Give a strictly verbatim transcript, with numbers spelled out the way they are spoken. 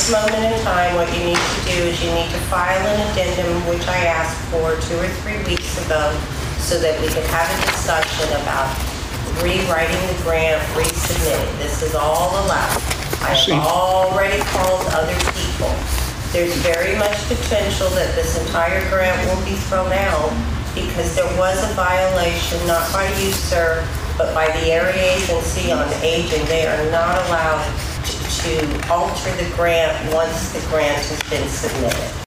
this moment in time, what you need to do is you need to file an addendum, which I asked for two or three weeks ago, so that we could have a discussion about rewriting the grant, resubmitting. This is all allowed. I See. have already called other people. There's very much potential that this entire grant will be thrown out because there was a violation, not by you, sir, but by the Area Agency on Aging. They are not allowed to, to alter the grant once the grant has been submitted.